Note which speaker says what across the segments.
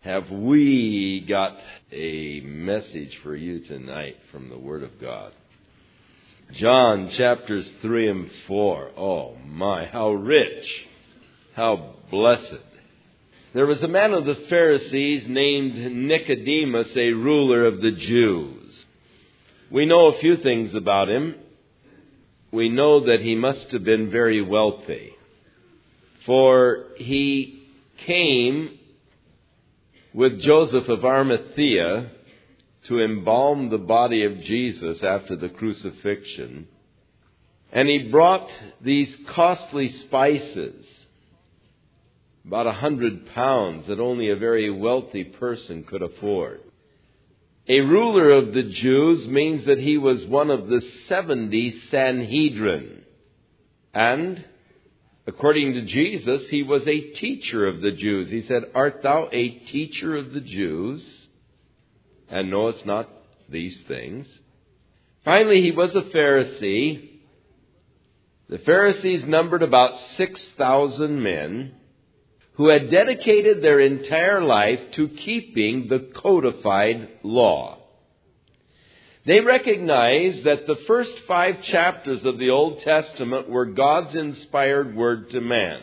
Speaker 1: have we got a message for you tonight from the Word of God. John chapters 3 and 4. Oh my, how rich, how blessed. There was a man of the Pharisees named Nicodemus, a ruler of the Jews. We know a few things about him. We know that he must have been very wealthy, for he came with Joseph of Arimathea to embalm the body of Jesus after the crucifixion. And he brought these costly spices, about 100 pounds, that only a very wealthy person could afford. A ruler of the Jews means that he was one of the 70 Sanhedrin. And according to Jesus, he was a teacher of the Jews. He said, "Art thou a teacher of the Jews, and knowest not these things?" Finally, he was a Pharisee. The Pharisees numbered about 6,000 men who had dedicated their entire life to keeping the codified law. They recognized that the first 5 chapters of the Old Testament were God's inspired word to man.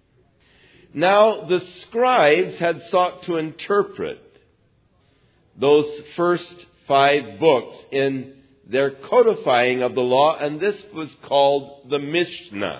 Speaker 1: Now, the scribes had sought to interpret those first 5 books in their codifying of the law, and this was called the Mishnah.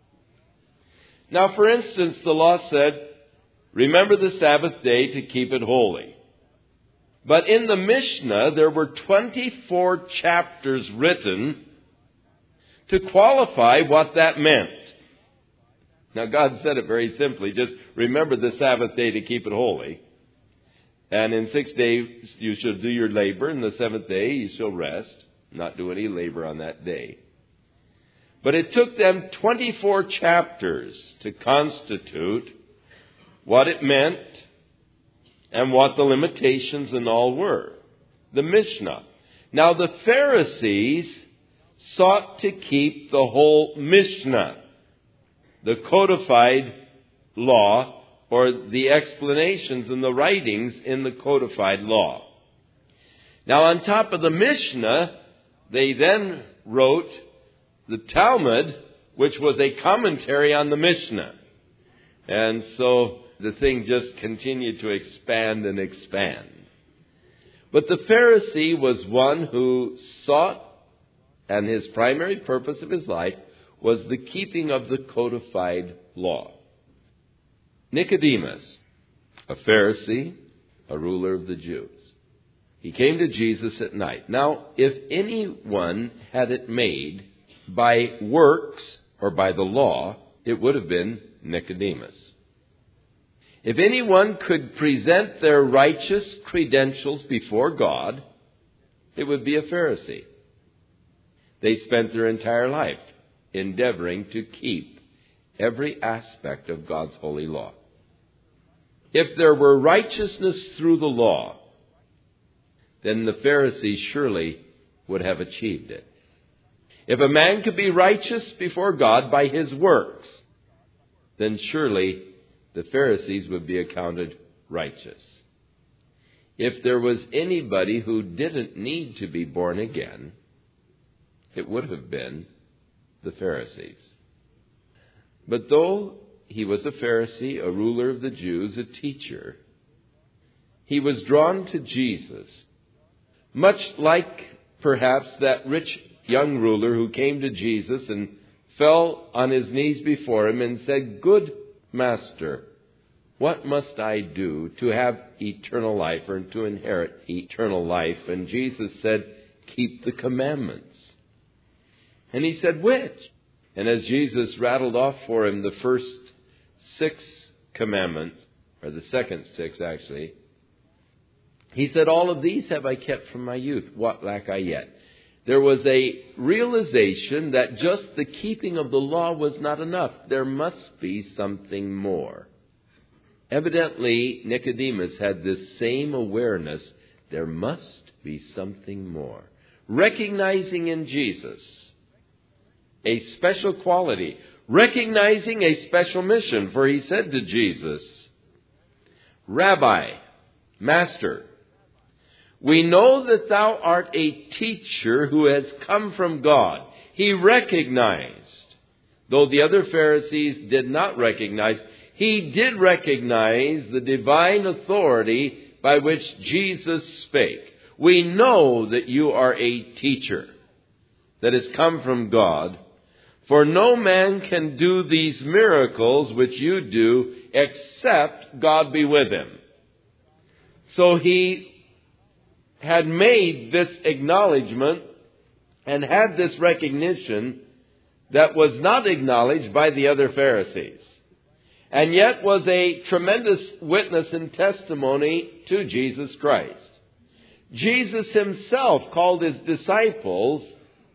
Speaker 1: Now, for instance, the law said, "Remember the Sabbath day to keep it holy." But in the Mishnah, there were 24 chapters written to qualify what that meant. Now, God said it very simply, just remember the Sabbath day to keep it holy. And in 6 days you shall do your labor, and the 7th day you shall rest, not do any labor on that day. But it took them 24 chapters to constitute what it meant and what the limitations and all were. The Mishnah. Now the Pharisees sought to keep the whole Mishnah, the codified law, or the explanations and the writings in the codified law. Now on top of the Mishnah, they then wrote the Talmud, which was a commentary on the Mishnah. And so the thing just continued to expand and expand. But the Pharisee was one who sought, and his primary purpose of his life was the keeping of the codified law. Nicodemus, a Pharisee, a ruler of the Jews. He came to Jesus at night. Now, if anyone had it made by works or by the law, it would have been Nicodemus. If anyone could present their righteous credentials before God, it would be a Pharisee. They spent their entire life endeavoring to keep every aspect of God's holy law. If there were righteousness through the law, then the Pharisees surely would have achieved it. If a man could be righteous before God by his works, then surely the Pharisees would be accounted righteous. If there was anybody who didn't need to be born again, it would have been the Pharisees. But though he was a Pharisee, a ruler of the Jews, a teacher, he was drawn to Jesus, much like perhaps that rich young ruler who came to Jesus and fell on his knees before him and said, "Good Master, what must I do to have eternal life, or to inherit eternal life?" And Jesus said, "Keep the commandments." And he said, "Which?" And as Jesus rattled off for him the first 6 commandments, or the second 6 actually, he said, "All of these have I kept from my youth. What lack I yet?" There was a realization that just the keeping of the law was not enough. There must be something more. Evidently, Nicodemus had this same awareness. There must be something more. Recognizing in Jesus a special quality, recognizing a special mission, for he said to Jesus, "Rabbi," Master, we know that thou art a teacher who has come from God. He recognized, though the other Pharisees did not recognize, he did recognize the divine authority by which Jesus spake. We know that you are a teacher that has come from God, for no man can do these miracles which you do except God be with him. So he had made this acknowledgement and had this recognition that was not acknowledged by the other Pharisees, and yet was a tremendous witness and testimony to Jesus Christ. Jesus himself called his disciples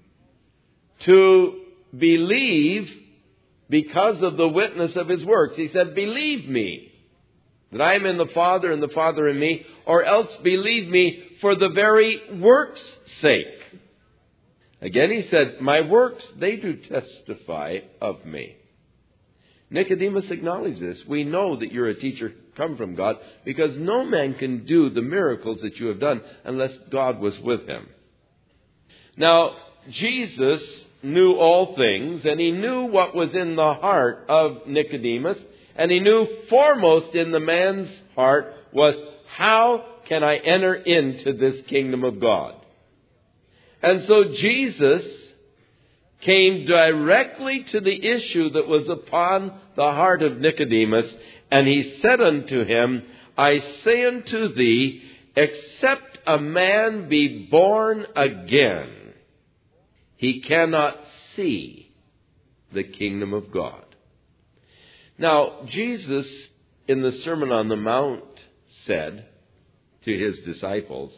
Speaker 1: to believe because of the witness of his works. He said, believe me that I am in the Father and the Father in me, or else believe me for the very works' sake. Again he said, my works, they do testify of me. Nicodemus acknowledged this. We know that you're a teacher come from God, because no man can do the miracles that you have done unless God was with him. Now, Jesus knew all things, and he knew what was in the heart of Nicodemus, and he knew foremost in the man's heart was, how can I enter into this kingdom of God? And so Jesus came directly to the issue that was upon the heart of Nicodemus, and he said unto him, I say unto thee, except a man be born again, he cannot see the kingdom of God. Now, Jesus, in the Sermon on the Mount, said to his disciples,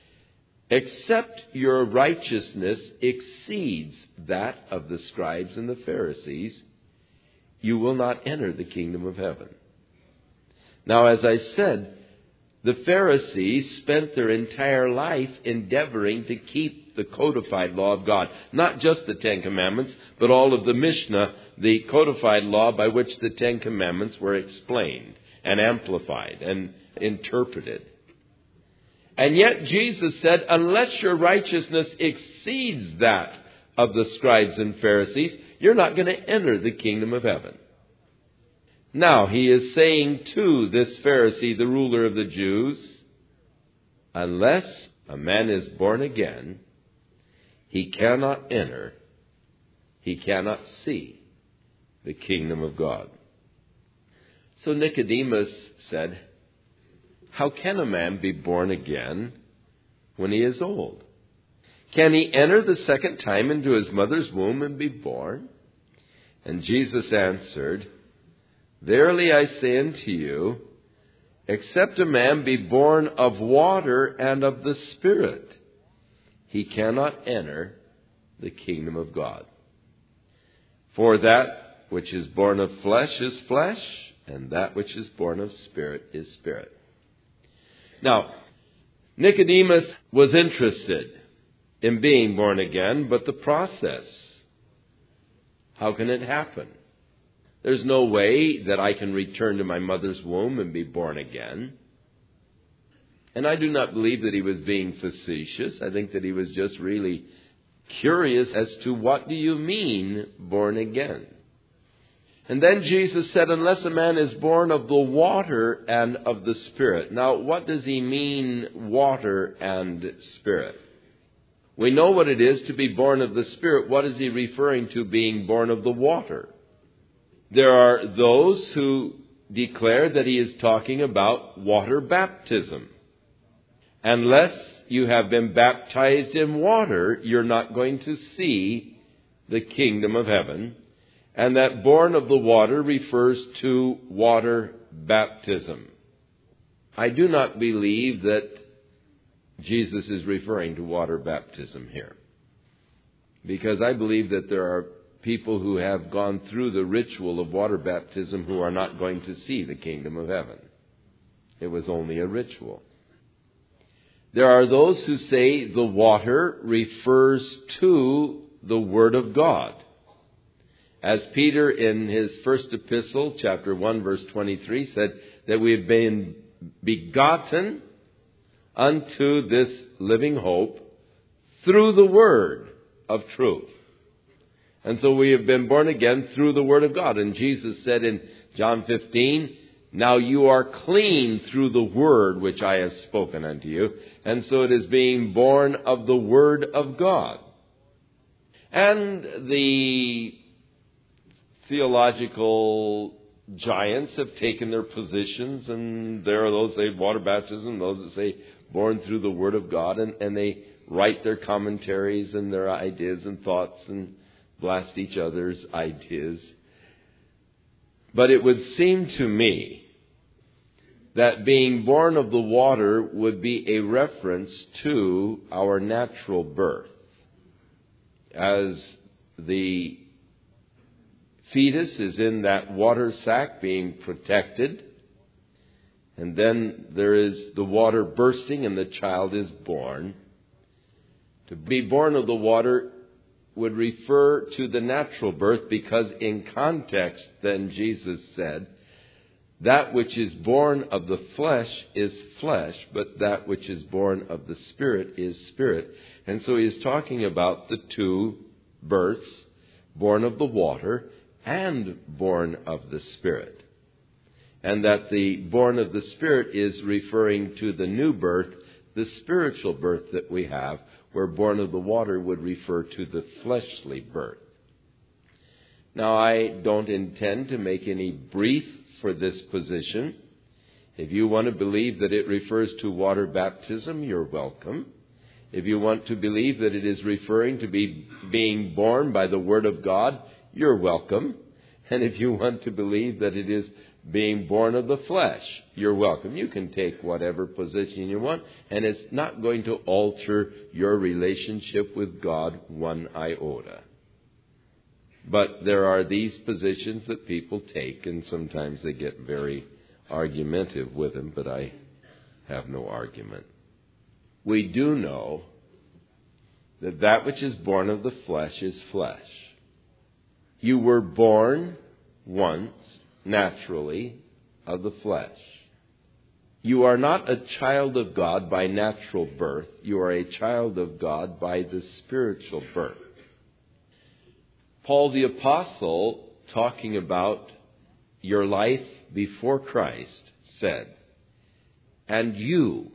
Speaker 1: except your righteousness exceeds that of the scribes and the Pharisees, you will not enter the kingdom of heaven. Now, as I said, the Pharisees spent their entire life endeavoring to keep the codified law of God. Not just the Ten Commandments, but all of the Mishnah, the codified law by which the Ten Commandments were explained and amplified and interpreted. And yet Jesus said, unless your righteousness exceeds that of the scribes and Pharisees, you're not going to enter the kingdom of heaven. Now, he is saying to this Pharisee, the ruler of the Jews, unless a man is born again, he cannot enter, he cannot see the kingdom of God. So Nicodemus said, how can a man be born again when he is old? Can he enter the second time into his mother's womb and be born? And Jesus answered, verily I say unto you, except a man be born of water and of the Spirit, he cannot enter the kingdom of God. For that which is born of flesh is flesh, and that which is born of spirit is spirit. Now, Nicodemus was interested in being born again, but the process, how can it happen? There's no way that I can return to my mother's womb and be born again. And I do not believe that he was being facetious. I think that he was just really curious as to what do you mean born again? And then Jesus said, unless a man is born of the water and of the Spirit. Now, what does he mean, water and Spirit? We know what it is to be born of the Spirit. What is he referring to being born of the water? There are those who declare that he is talking about water baptism. Unless you have been baptized in water, you're not going to see the kingdom of heaven. And that born of the water refers to water baptism. I do not believe that Jesus is referring to water baptism here, because I believe that there are people who have gone through the ritual of water baptism who are not going to see the kingdom of heaven. It was only a ritual. There are those who say the water refers to the Word of God. As Peter in his first epistle, chapter 1, verse 23, said that we have been begotten unto this living hope through the word of truth. And so we have been born again through the word of God. And Jesus said in John 15, now you are clean through the word which I have spoken unto you. And so it is being born of the word of God. And the theological giants have taken their positions, and there are those that say water baptism, those that say born through the word of God, and they write their commentaries and their ideas and thoughts and blast each other's ideas. But it would seem to me that being born of the water would be a reference to our natural birth. As the fetus is in that water sac being protected, and then there is the water bursting and the child is born. To be born of the water would refer to the natural birth, because in context then Jesus said, that which is born of the flesh is flesh, but that which is born of the Spirit is spirit. And so he is talking about the two births, born of the water and born of the Spirit. And that the born of the Spirit is referring to the new birth, the spiritual birth that we have, where born of the water would refer to the fleshly birth. Now, I don't intend to make any brief for this position. If you want to believe that it refers to water baptism, you're welcome. If you want to believe that it is referring to being born by the Word of God, you're welcome. And if you want to believe that it is being born of the flesh, you're welcome. You can take whatever position you want, and it's not going to alter your relationship with God one iota. But there are these positions that people take, and sometimes they get very argumentative with them, but I have no argument. We do know that that which is born of the flesh is flesh. You were born once, naturally, of the flesh. You are not a child of God by natural birth. You are a child of God by the spiritual birth. Paul the Apostle, talking about your life before Christ, said, and you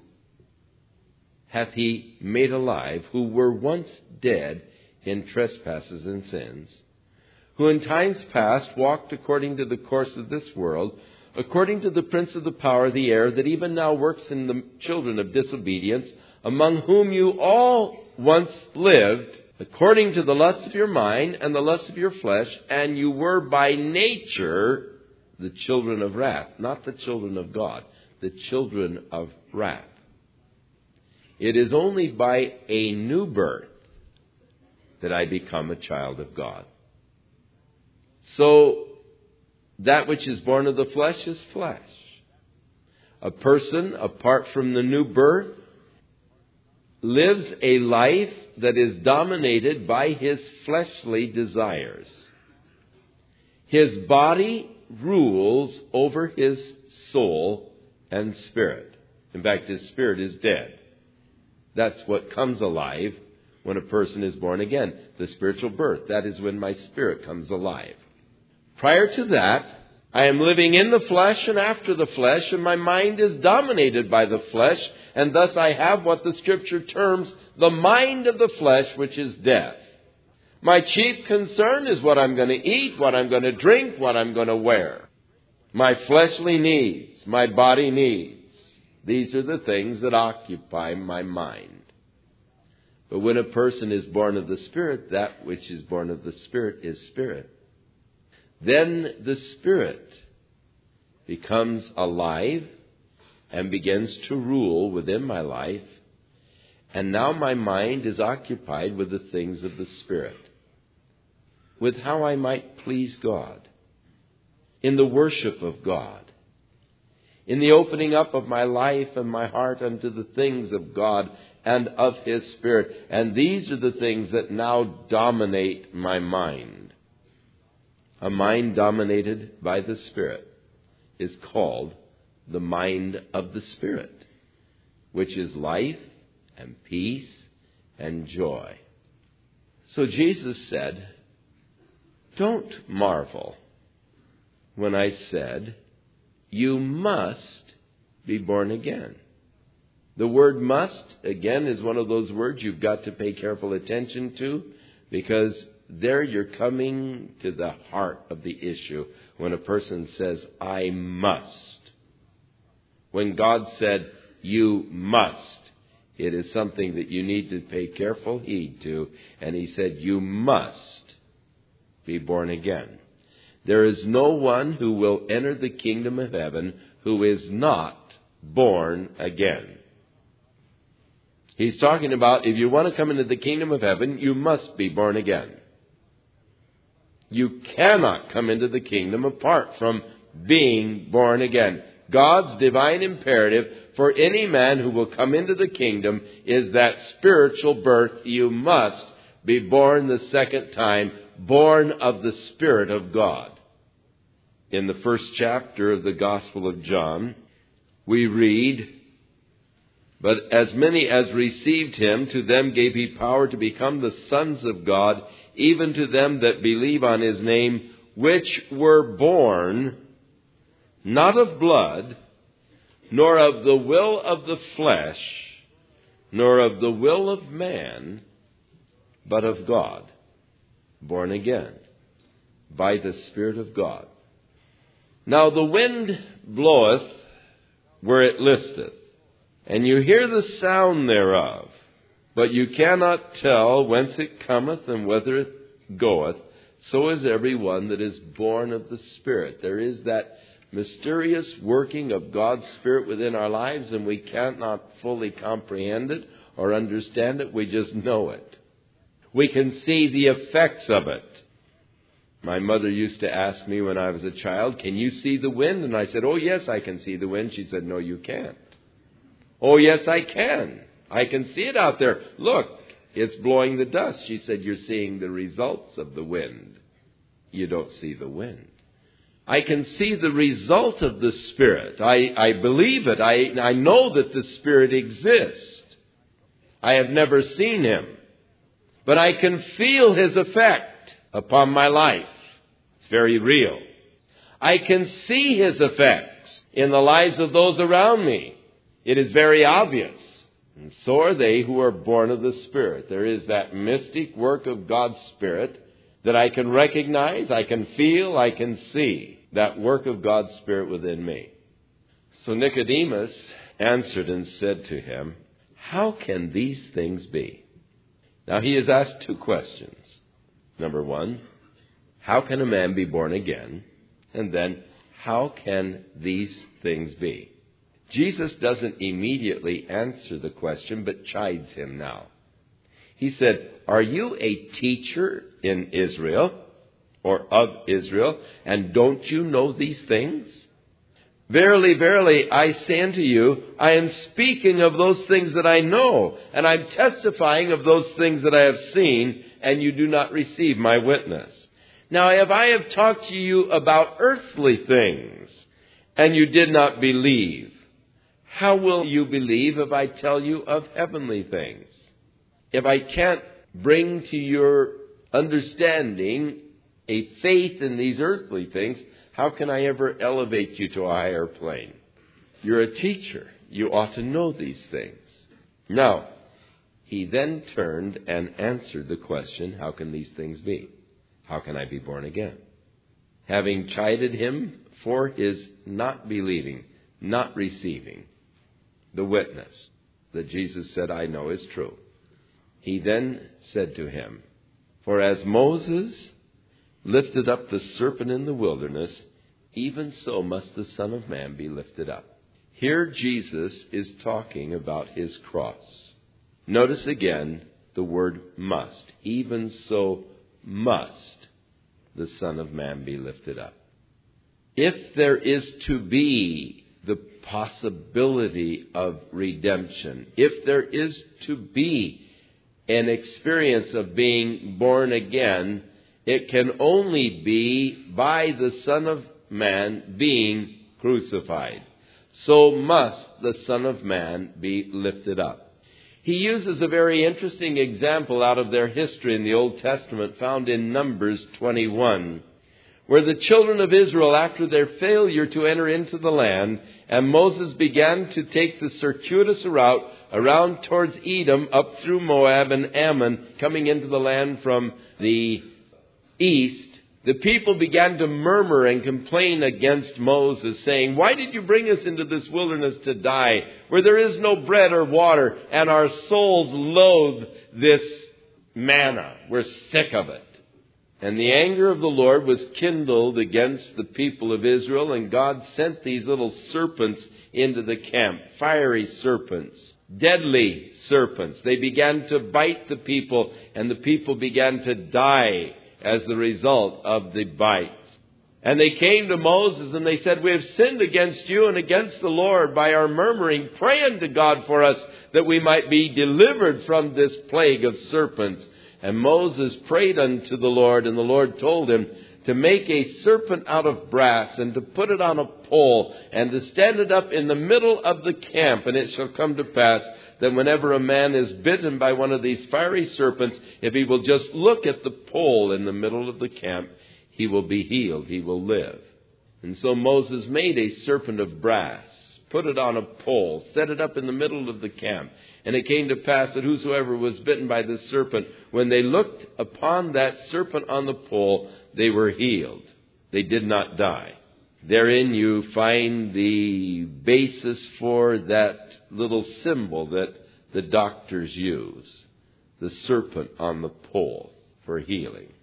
Speaker 1: hath he made alive, who were once dead in trespasses and sins, who in times past walked according to the course of this world, according to the prince of the power of the air, that even now works in the children of disobedience, among whom you all once lived, according to the lust of your mind and the lust of your flesh, and you were by nature the children of wrath, not the children of God, the children of wrath. It is only by a new birth that I become a child of God. So, that which is born of the flesh is flesh. A person, apart from the new birth, lives a life that is dominated by his fleshly desires. His body rules over his soul and spirit. In fact, his spirit is dead. That's what comes alive when a person is born again. The spiritual birth. That is when my spirit comes alive. Prior to that, I am living in the flesh and after the flesh, and my mind is dominated by the flesh, and thus I have what the Scripture terms the mind of the flesh, which is death. My chief concern is what I'm going to eat, what I'm going to drink, what I'm going to wear. My fleshly needs, my body needs. These are the things that occupy my mind. But when a person is born of the Spirit, that which is born of the Spirit is spirit. Then the Spirit becomes alive and begins to rule within my life. And now my mind is occupied with the things of the Spirit, with how I might please God, in the worship of God, in the opening up of my life and my heart unto the things of God and of His Spirit. And these are the things that now dominate my mind. A mind dominated by the Spirit is called the mind of the Spirit. which is life and peace and joy. So Jesus said, don't marvel when I said, you must be born again. The word must, again, is one of those words you've got to pay careful attention to, because there you're coming to the heart of the issue when a person says, I must. When God said, you must, it is something that you need to pay careful heed to. And He said, you must be born again. There is no one who will enter the kingdom of heaven who is not born again. He's talking about if you want to come into the kingdom of heaven, you must be born again. You cannot come into the kingdom apart from being born again. God's divine imperative for any man who will come into the kingdom is that spiritual birth. You must be born the second time, born of the Spirit of God. In the first chapter of the Gospel of John, we read, but as many as received Him, to them gave He power to become the sons of God, even to them that believe on His name, which were born not of blood, nor of the will of the flesh, nor of the will of man, but of God. Born again by the Spirit of God. Now the wind bloweth where it listeth, and you hear the sound thereof, but you cannot tell whence it cometh and whither it goeth. So is every one that is born of the Spirit. There is that mysterious working of God's Spirit within our lives, and we cannot fully comprehend it or understand it. We just know it. We can see the effects of it. My mother used to ask me when I was a child, can you see the wind? And I said, oh, yes, I can see the wind. She said, no, you can't. Oh, yes, I can. I can see it out there. Look, it's blowing the dust. She said, you're seeing the results of the wind. You don't see the wind. I can see the result of the Spirit. I believe it. I know that the Spirit exists. I have never seen Him. But I can feel His effect upon my life. It's very real. I can see His effects in the lives of those around me. It is very obvious. And so are they who are born of the Spirit. There is that mystic work of God's Spirit that I can recognize, I can feel, I can see. That work of God's Spirit within me. So Nicodemus answered and said to Him, how can these things be? Now he has asked two questions. Number one, how can a man be born again? And then, how can these things be? Jesus doesn't immediately answer the question, but chides him now. He said, are you a teacher in Israel, or of Israel, and don't you know these things? Verily, verily, I say unto you, I am speaking of those things that I know, and I'm testifying of those things that I have seen, and you do not receive my witness. Now, if I have talked to you about earthly things, and you did not believe, how will you believe if I tell you of heavenly things? If I can't bring to your understanding a faith in these earthly things, how can I ever elevate you to a higher plane? You're a teacher. You ought to know these things. Now, he then turned and answered the question, how can these things be? How can I be born again? Having chided him for his not believing, not receiving the witness that Jesus said, I know is true. He then said to him, for as Moses lifted up the serpent in the wilderness, even so must the Son of Man be lifted up. Here Jesus is talking about his cross. Notice again the word must. Even so must the Son of Man be lifted up. If there is to be the possibility of redemption, if there is to be an experience of being born again, it can only be by the Son of Man being crucified. so must the Son of Man be lifted up. He uses a very interesting example out of their history in the Old Testament found in Numbers 21, where the children of Israel, after their failure to enter into the land, and Moses began to take the circuitous route around towards Edom, up through Moab and Ammon, coming into the land from the east, the people began to murmur and complain against Moses, saying, "Why did you bring us into this wilderness to die, where there is no bread or water, and our souls loathe this manna? We're sick of it." And the anger of the Lord was kindled against the people of Israel, and God sent these little serpents into the camp, fiery serpents, deadly serpents. They began to bite the people, and the people began to die as the result of the bites. And they came to Moses and they said, "We have sinned against you and against the Lord by our murmuring. Pray unto God for us that we might be delivered from this plague of serpents." And Moses prayed unto the Lord, and the Lord told him to make a serpent out of brass, and to put it on a pole, and to stand it up in the middle of the camp. And it shall come to pass that whenever a man is bitten by one of these fiery serpents, if he will just look at the pole in the middle of the camp, he will be healed, he will live. And so Moses made a serpent of brass, put it on a pole, set it up in the middle of the camp. And it came to pass that whosoever was bitten by this serpent, when they looked upon that serpent on the pole, they were healed. They did not die. Therein you find the basis for that little symbol that the doctors use, the serpent on the pole for healing.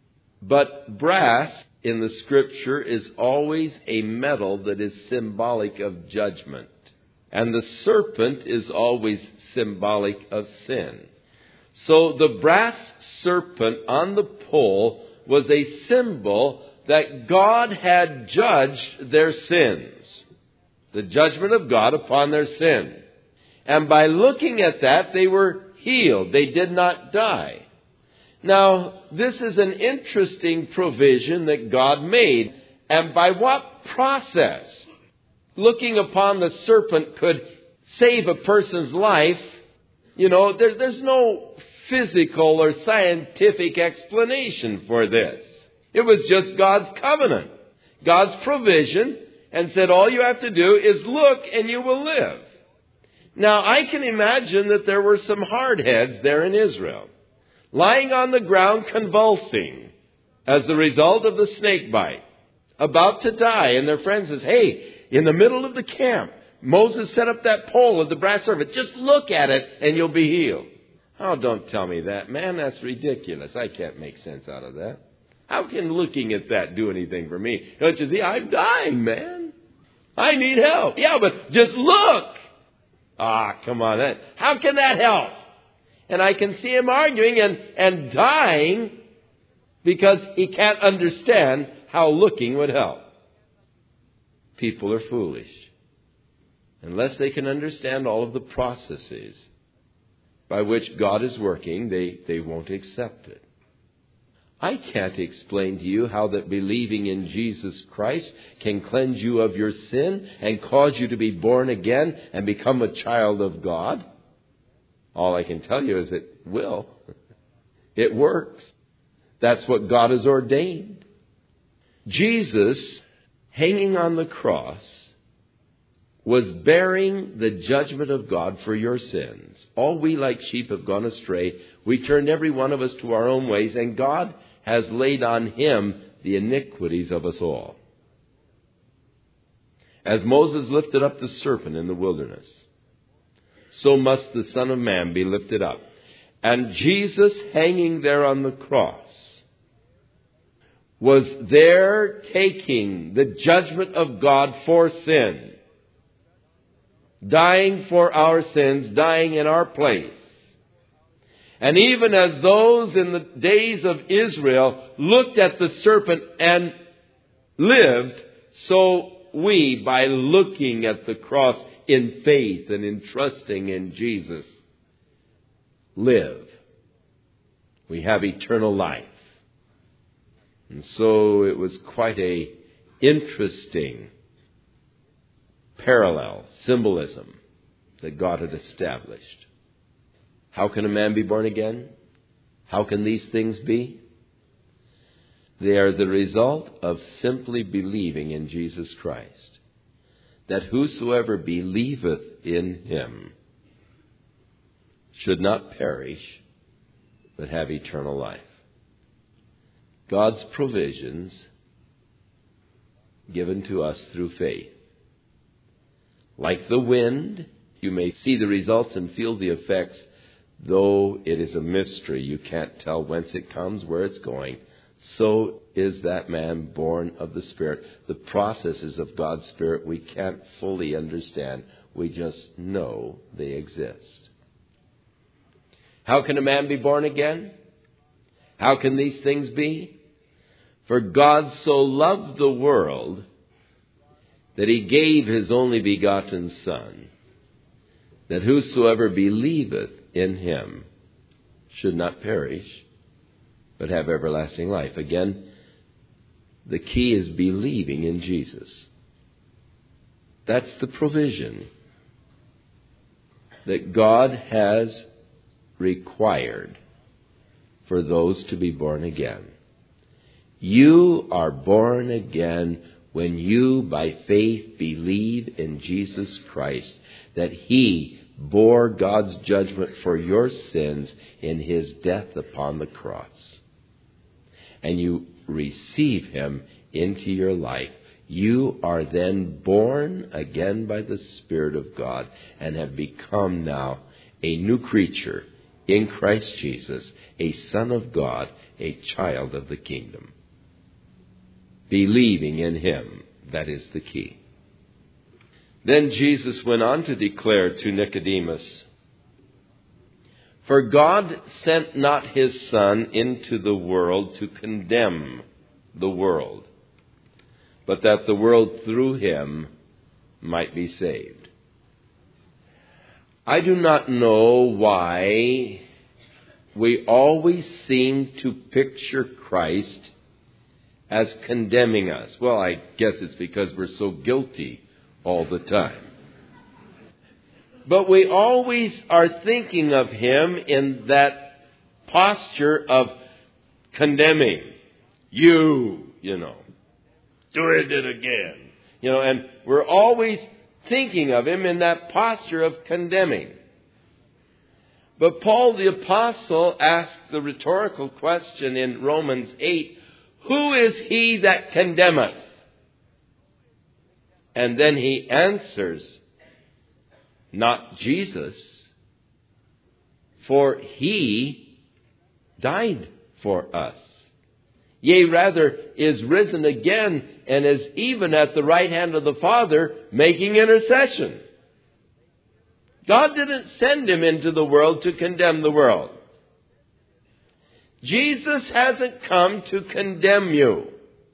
Speaker 1: But brass in the Scripture is always a metal that is symbolic of judgment. And the serpent is always symbolic of sin. So the brass serpent on the pole was a symbol that God had judged their sins. The judgment of God upon their sin. And by looking at that, they were healed. They did not die. Now, this is an interesting provision that God made. And by what process looking upon the serpent could save a person's life? You know, there's no physical or scientific explanation for this. It was just God's covenant, God's provision, and said all you have to do is look and you will live. Now, I can imagine that there were some hardheads there in Israel, lying on the ground convulsing as a result of the snake bite, about to die. And their friend says, "Hey, in the middle of the camp, Moses set up that pole of the brass serpent. Just look at it and you'll be healed." Oh, don't tell me that, man. That's ridiculous. I can't make sense out of that. How can looking at that do anything for me? Don't you see, I'm dying, man. I need help. Yeah, but just look. Ah, come on. How can that help? And I can see him arguing and dying because he can't understand how looking would help. People are foolish. Unless they can understand all of the processes by which God is working, they won't accept it. I can't explain to you how that believing in Jesus Christ can cleanse you of your sin and cause you to be born again and become a child of God. All I can tell you is it will. It works. That's what God has ordained. Jesus, hanging on the cross, was bearing the judgment of God for your sins. All we like sheep have gone astray. We turned every one of us to our own ways, and God has laid on him the iniquities of us all. As Moses lifted up the serpent in the wilderness, so must the Son of Man be lifted up. And Jesus, hanging there on the cross, was there taking the judgment of God for sin, dying for our sins, dying in our place. And even as those in the days of Israel looked at the serpent and lived, so we, by looking at the cross in faith and in trusting in Jesus, live. We have eternal life. And so it was quite a interesting parallel, symbolism that God had established. How can a man be born again? How can these things be? They are the result of simply believing in Jesus Christ, that whosoever believeth in him should not perish, but have eternal life. God's provisions given to us through faith. Like the wind, you may see the results and feel the effects, though it is a mystery. You can't tell whence it comes, where it's going. So is that man born of the Spirit. The processes of God's Spirit we can't fully understand. We just know they exist. How can a man be born again? How can these things be? For God so loved the world that he gave his only begotten Son, that whosoever believeth in him should not perish, but have everlasting life. Again, the key is believing in Jesus. That's the provision that God has required for those to be born again. You are born again when you, by faith, believe in Jesus Christ, that he bore God's judgment for your sins in his death upon the cross. And you receive him into your life. You are then born again by the Spirit of God and have become now a new creature in Christ Jesus, a son of God, a child of the kingdom. Believing in him, that is the key. Then Jesus went on to declare to Nicodemus, "For God sent not his Son into the world to condemn the world, but that the world through him might be saved." I do not know why we always seem to picture Christ as condemning us. Well, I guess it's because we're so guilty all the time. But we always are thinking of him in that posture of condemning. You doing it again. And we're always thinking of him in that posture of condemning. But Paul the Apostle asked the rhetorical question in Romans 8, "Who is he that condemneth?" And then he answers, "Not Jesus, for he died for us. Yea, rather, is risen again and is even at the right hand of the Father, making intercession." God didn't send him into the world to condemn the world. Jesus hasn't come to condemn you.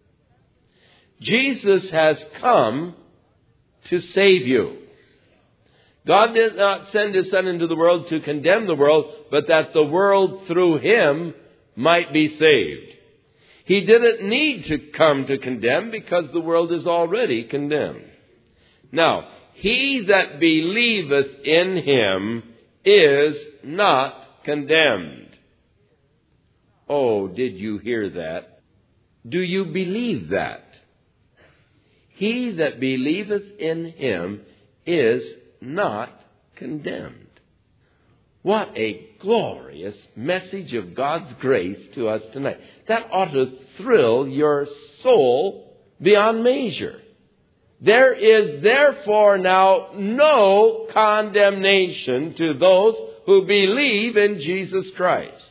Speaker 1: Jesus has come to save you. God did not send his Son into the world to condemn the world, but that the world through him might be saved. He didn't need to come to condemn because the world is already condemned. Now, he that believeth in him is not condemned. Oh, did you hear that? Do you believe that? He that believeth in him is not condemned. What a glorious message of God's grace to us tonight. That ought to thrill your soul beyond measure. There is therefore now no condemnation to those who believe in Jesus Christ.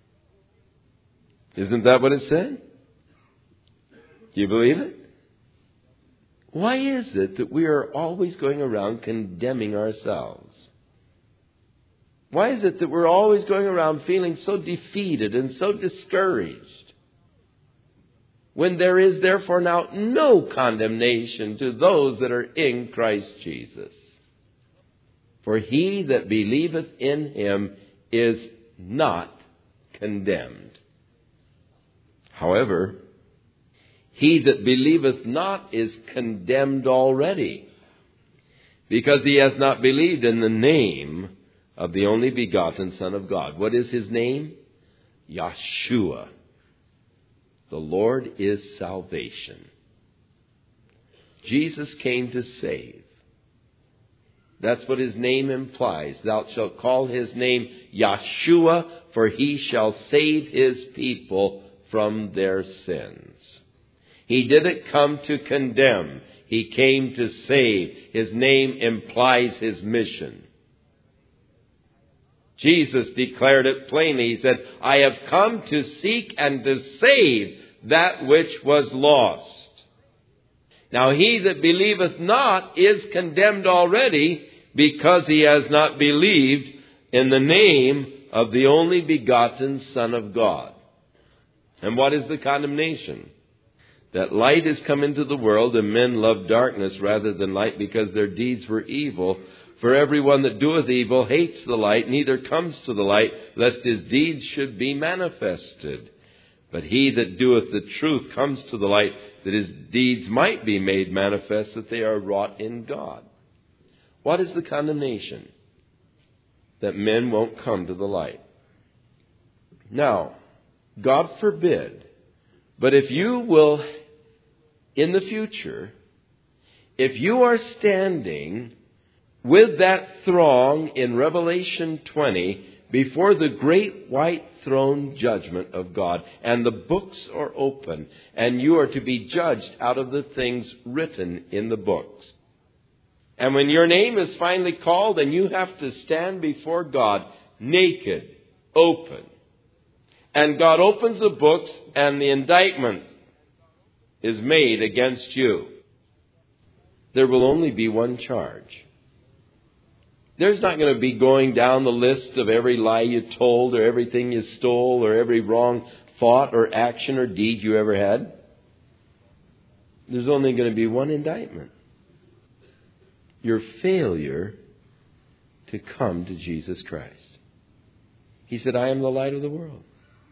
Speaker 1: Isn't that what it said? Do you believe it? Why is it that we are always going around condemning ourselves? Why is it that we're always going around feeling so defeated and so discouraged, when there is therefore now no condemnation to those that are in Christ Jesus? For he that believeth in him is not condemned. However, he that believeth not is condemned already, because he has not believed in the name of the only begotten Son of God. What is his name? Yeshua. The Lord is salvation. Jesus came to save. That's what his name implies. Thou shalt call his name Yeshua, for he shall save his people from their sins. He didn't come to condemn. He came to save. His name implies his mission. Jesus declared it plainly. He said, I have come to seek and to save that which was lost. Now he that believeth not is condemned already, because he has not believed in the name of the only begotten Son of God. And what is the condemnation? That light is come into the world, and men love darkness rather than light, because their deeds were evil. For everyone that doeth evil hates the light, neither comes to the light, lest his deeds should be manifested. But he that doeth the truth comes to the light, that his deeds might be made manifest, that they are wrought in God. What is the condemnation? That men won't come to the light. Now, God forbid, but if you will, in the future, if you are standing with that throng in Revelation 20 before the great white throne judgment of God, and the books are open, and you are to be judged out of the things written in the books. And when your name is finally called and you have to stand before God naked, open, and God opens the books and the indictment is made against you, there will only be one charge. There's not going to be going down the list of every lie you told, or everything you stole, or every wrong thought or action or deed you ever had. There's only going to be one indictment. Your failure to come to Jesus Christ. He said, I am the light of the world.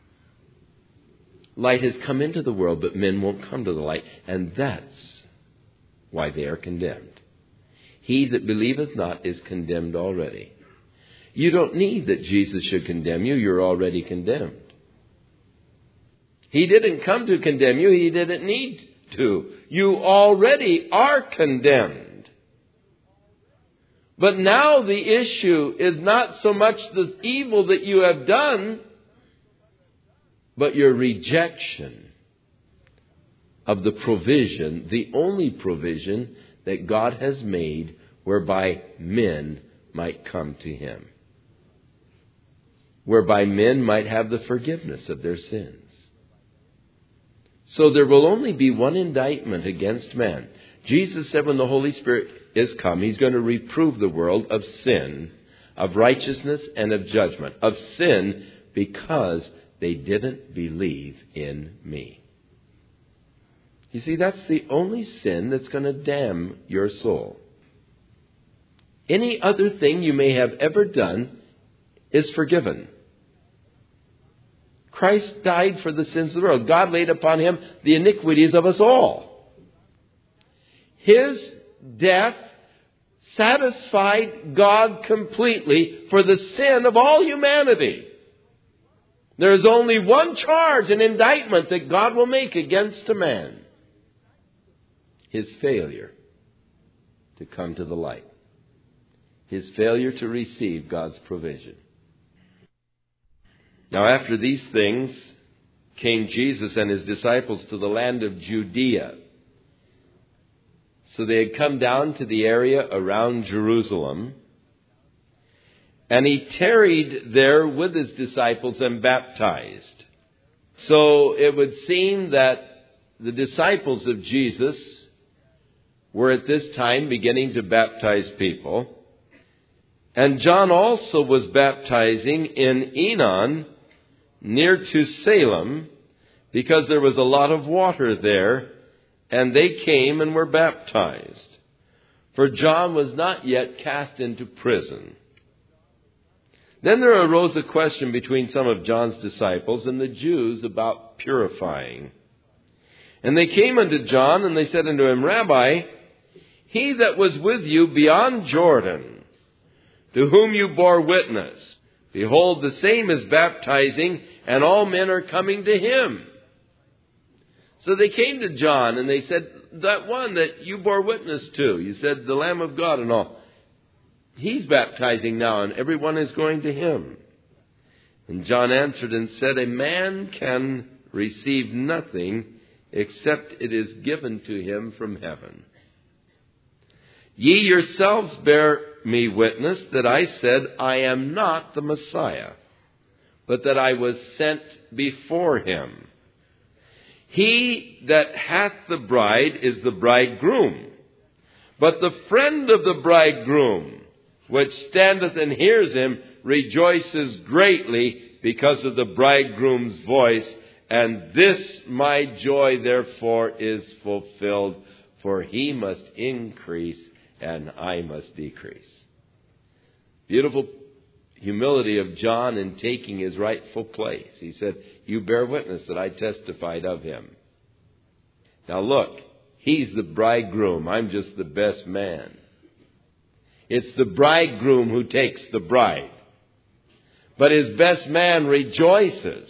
Speaker 1: Light has come into the world, but men won't come to the light. And that's why they are condemned. He that believeth not is condemned already. You don't need that Jesus should condemn you. You're already condemned. He didn't come to condemn you. He didn't need to. You already are condemned. But now the issue is not so much the evil that you have done, but your rejection of the provision, the only provision that God has made whereby men might come to Him. Whereby men might have the forgiveness of their sins. So there will only be one indictment against man. Jesus said when the Holy Spirit is come, He's going to reprove the world of sin, of righteousness, and of judgment. Of sin, because they didn't believe in me. You see, that's the only sin that's going to damn your soul. Any other thing you may have ever done is forgiven. Christ died for the sins of the world. God laid upon Him the iniquities of us all. His death satisfied God completely for the sin of all humanity. There is only one charge, an indictment that God will make against a man. His failure to come to the light. His failure to receive God's provision. Now after these things came Jesus and His disciples to the land of Judea. So they had come down to the area around Jerusalem. And He tarried there with His disciples and baptized. So it would seem that the disciples of Jesus were at this time beginning to baptize people. And John also was baptizing in Enon, near to Salem, because there was a lot of water there, and they came and were baptized. For John was not yet cast into prison. Then there arose a question between some of John's disciples and the Jews about purifying. And they came unto John, and they said unto him, Rabbi, he that was with you beyond Jordan, to whom you bore witness, behold, the same is baptizing, and all men are coming to him. So they came to John, and they said, that one that you bore witness to, you said the Lamb of God and all, he's baptizing now, and everyone is going to him. And John answered and said, a man can receive nothing except it is given to him from heaven. Ye yourselves bear me witness that I said, I am not the Messiah, but that I was sent before him. He that hath the bride is the bridegroom. But the friend of the bridegroom, which standeth and hears him, rejoices greatly because of the bridegroom's voice. And this my joy therefore is fulfilled, for he must increase and I must decrease. Beautiful humility of John in taking his rightful place. He said, you bear witness that I testified of him. Now look, he's the bridegroom. I'm just the best man. It's the bridegroom who takes the bride. But his best man rejoices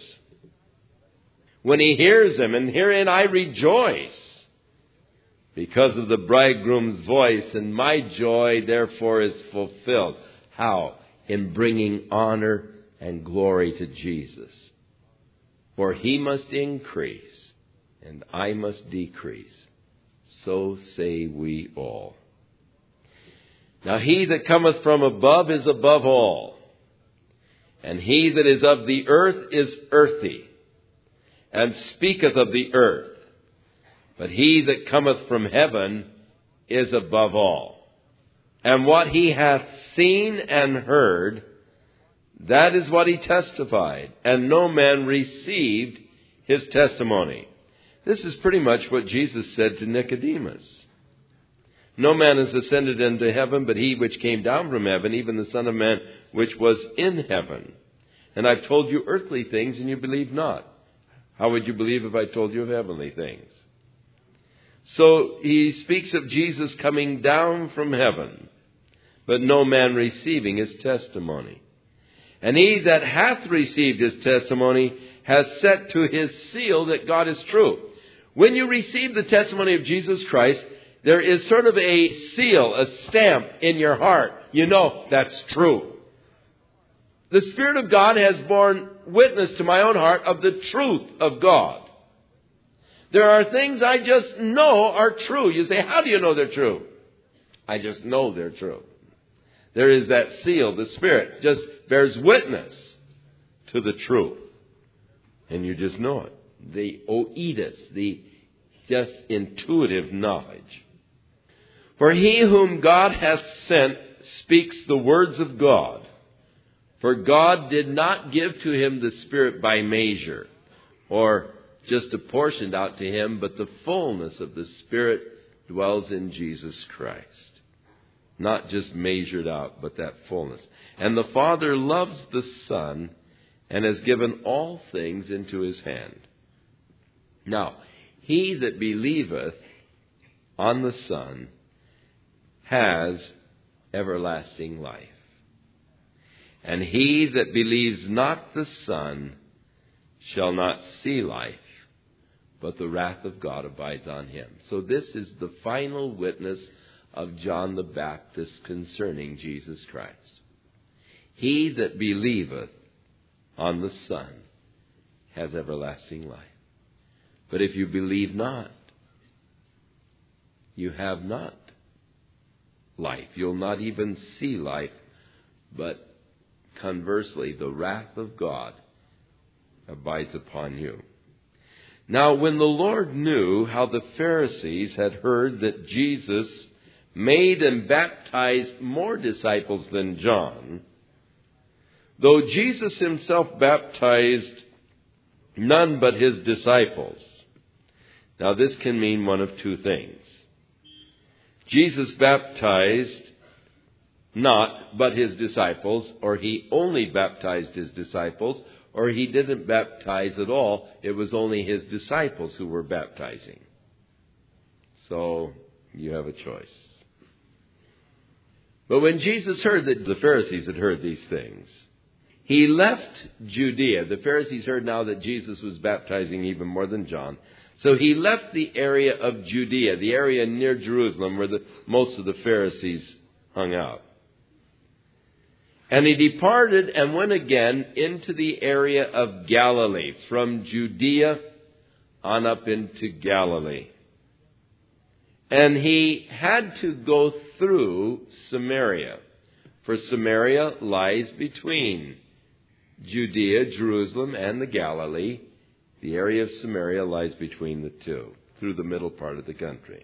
Speaker 1: when he hears him, and herein I rejoice because of the bridegroom's voice, and my joy therefore is fulfilled. How? In bringing honor and glory to Jesus. For he must increase, and I must decrease. So say we all. Now he that cometh from above is above all, and he that is of the earth is earthy, and speaketh of the earth. But he that cometh from heaven is above all. And what he hath seen and heard, that is what he testified, and no man received his testimony. This is pretty much what Jesus said to Nicodemus. No man has ascended into heaven, but he which came down from heaven, even the Son of Man, which was in heaven. And I've told you earthly things, and you believe not. How would you believe if I told you of heavenly things? So he speaks of Jesus coming down from heaven, but no man receiving his testimony. And he that hath received his testimony has set to his seal that God is true. When you receive the testimony of Jesus Christ, there is sort of a seal, a stamp in your heart. You know that's true. The Spirit of God has borne witness to my own heart of the truth of God. There are things I just know are true. You say, how do you know they're true? I just know they're true. There is that seal. The Spirit just bears witness to the truth. And you just know it. The oedus, the just intuitive knowledge. For he whom God hath sent speaks the words of God. For God did not give to him the Spirit by measure, or just apportioned out to him, but the fullness of the Spirit dwells in Jesus Christ. Not just measured out, but that fullness. And the Father loves the Son and has given all things into his hand. Now, he that believeth on the Son has everlasting life. And he that believes not the Son shall not see life, but the wrath of God abides on him. So this is the final witness of John the Baptist concerning Jesus Christ. He that believeth on the Son has everlasting life. But if you believe not, you have not life. You'll not even see life, but conversely, the wrath of God abides upon you. Now, when the Lord knew how the Pharisees had heard that Jesus made and baptized more disciples than John, though Jesus himself baptized none but his disciples. Now, this can mean one of two things. Jesus baptized not but his disciples, or he only baptized his disciples, or he didn't baptize at all. It was only his disciples who were baptizing. So you have a choice. But when Jesus heard that the Pharisees had heard these things, he left Judea. The Pharisees heard now that Jesus was baptizing even more than John. So he left the area of Judea, the area near Jerusalem where most of the Pharisees hung out. And he departed and went again into the area of Galilee, from Judea on up into Galilee. And he had to go through Samaria, for Samaria lies between Judea, Jerusalem, and the Galilee. The area of Samaria lies between the two, through the middle part of the country.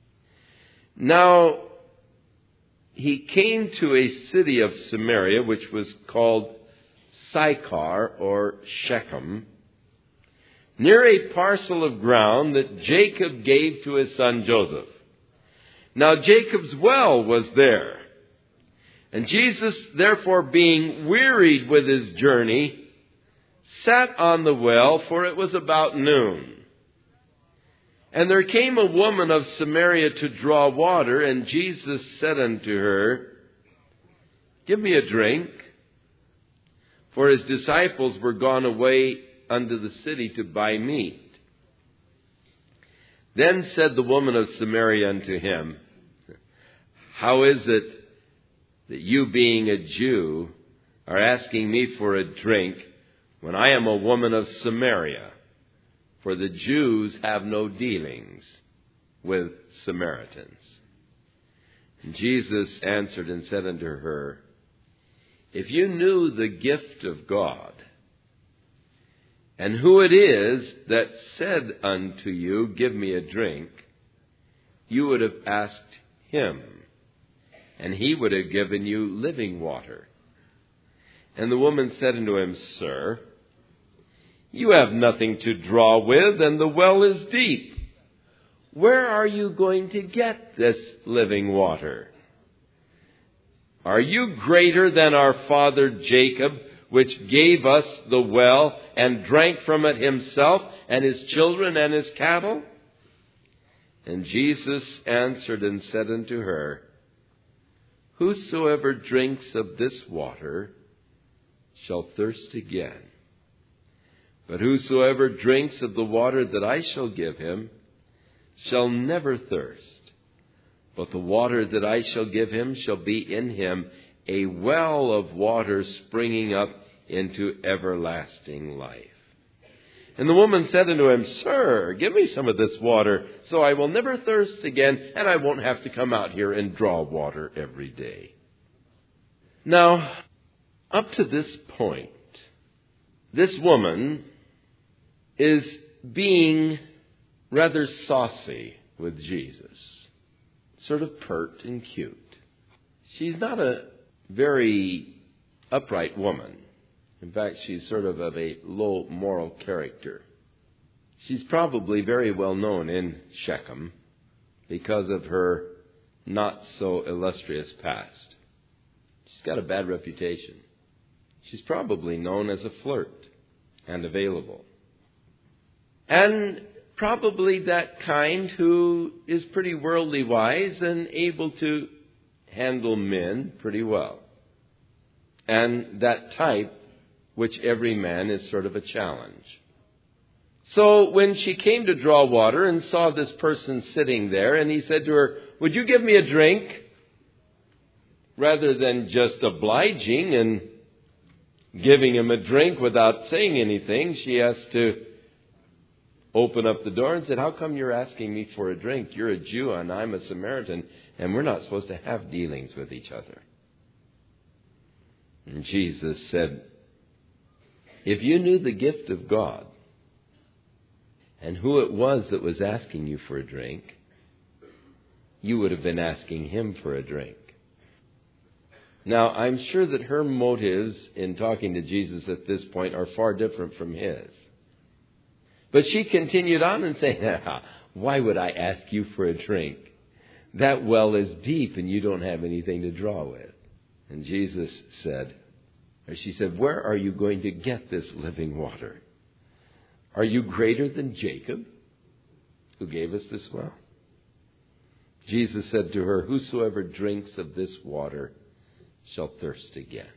Speaker 1: Now, he came to a city of Samaria, which was called Sychar, or Shechem, near a parcel of ground that Jacob gave to his son Joseph. Now Jacob's well was there. And Jesus, therefore, being wearied with his journey, sat on the well, for it was about noon. And there came a woman of Samaria to draw water, and Jesus said unto her, Give me a drink. For his disciples were gone away unto the city to buy meat. Then said the woman of Samaria unto him, How is it that you, being a Jew, are asking me for a drink when I am a woman of Samaria? For the Jews have no dealings with Samaritans. And Jesus answered and said unto her, If you knew the gift of God, and who it is that said unto you, Give me a drink, you would have asked him, and he would have given you living water. And the woman said unto him, Sir, you have nothing to draw with, and the well is deep. Where are you going to get this living water? Are you greater than our father Jacob, which gave us the well and drank from it himself and his children and his cattle? And Jesus answered and said unto her, Whosoever drinks of this water shall thirst again. But whosoever drinks of the water that I shall give him shall never thirst. But the water that I shall give him shall be in him a well of water springing up into everlasting life. And the woman said unto him, Sir, give me some of this water, so I will never thirst again, and I won't have to come out here and draw water every day. Now, up to this point, this woman is being rather saucy with Jesus, sort of pert and cute. She's not a very upright woman. In fact, she's sort of a low moral character. She's probably very well known in Shechem because of her not so illustrious past. She's got a bad reputation. She's probably known as a flirt and available. And probably that kind who is pretty worldly wise and able to handle men pretty well. And that type which every man is sort of a challenge. So when she came to draw water and saw this person sitting there, and he said to her, Would you give me a drink? Rather than just obliging and giving him a drink without saying anything, she has to open up the door and said, How come you're asking me for a drink? You're a Jew and I'm a Samaritan, and we're not supposed to have dealings with each other. And Jesus said, If you knew the gift of God and who it was that was asking you for a drink, you would have been asking him for a drink. Now, I'm sure that her motives in talking to Jesus at this point are far different from his. But she continued on and said, Why would I ask you for a drink? That well is deep and you don't have anything to draw with. And Jesus said, or she said, Where are you going to get this living water? Are you greater than Jacob, who gave us this well? Jesus said to her, "Whosoever drinks of this water shall thirst again."